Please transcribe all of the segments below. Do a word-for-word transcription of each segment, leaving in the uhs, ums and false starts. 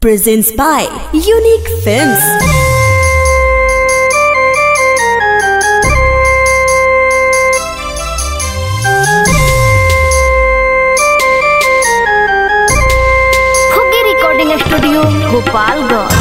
presents by Unique Films. खुगी recording studio Gopalganj.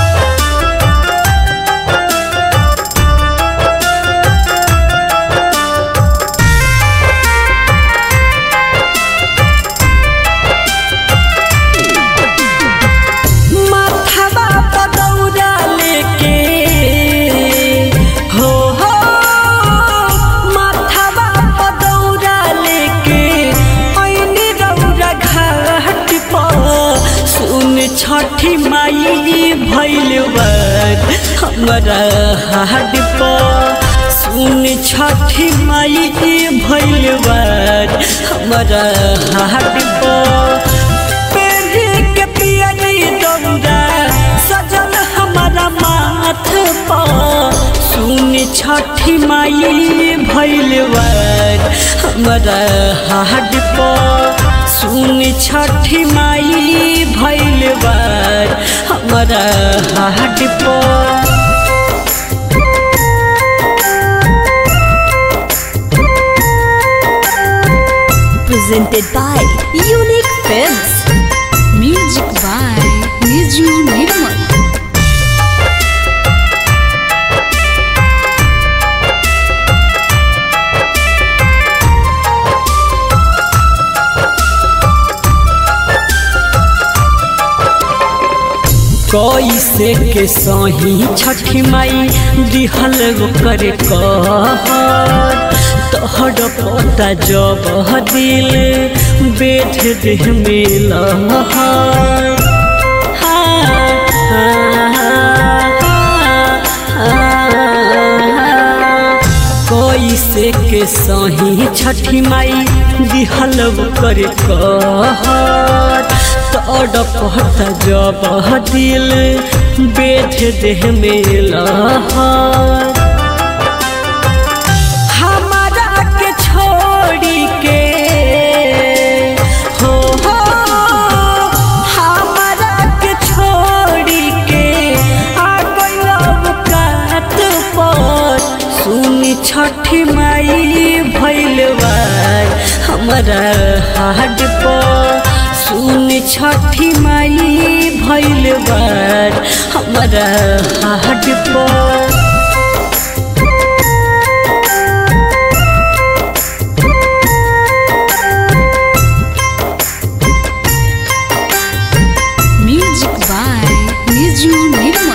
Chhathi Mai भैलवर हमारा हाड पर सुन छठी माई भैलवर हमारा हाड पर पेड़ के पियरी दौरा सजल हमारा माथ पर सुन छठी माई भैलवर हमारा हाड पर सुन छठी माई भैलवर हमारा हाड पर Presented by Unique Films. Music by Niju Nirmal. कैसे के सही छठी माई दिहल करे कहर तोहर पता जब दिल बेठ देह में लहर कैसे के सही छठी माई दिहल करे कहर तोड़ पता जब दिल बेठ देह में लहर हमारा के छोड़ी के हो हो हमारा के छोड़ी के आ गइल कात पर सुन छठी माई भैलवर हमारा हाड पर सुन छठी माई भैलवर हमारा हाड पर Music by Niju Nirmal.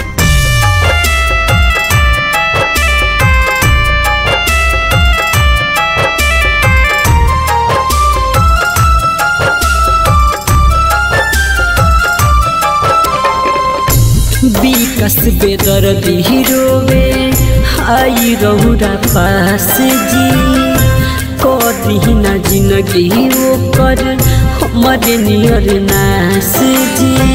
विकस बेदर्दी रोवे आई रहुरा पास जी कदी ना जिंदगी वो कर हमारे नियर नास जी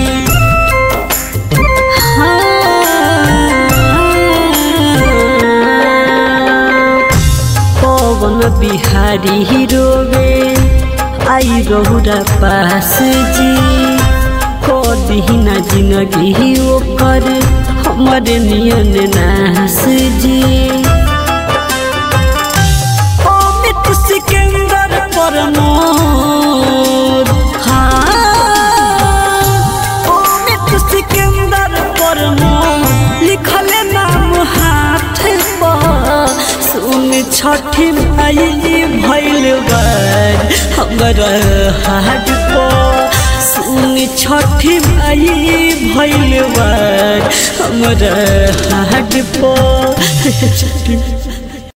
पवन बिहारी रोवे आई रहुरा पास जी दीना जिंदगी ओकर हमारे नियन नास जी अमित सिकंदर प्रमोद हाँ अमित सिकंदर प्रमोद लिखल नाम हाथ पर सुन छठी माई भैलवर हमारा हाड पर सुन छठी माई भैलवर हमारा हाड पर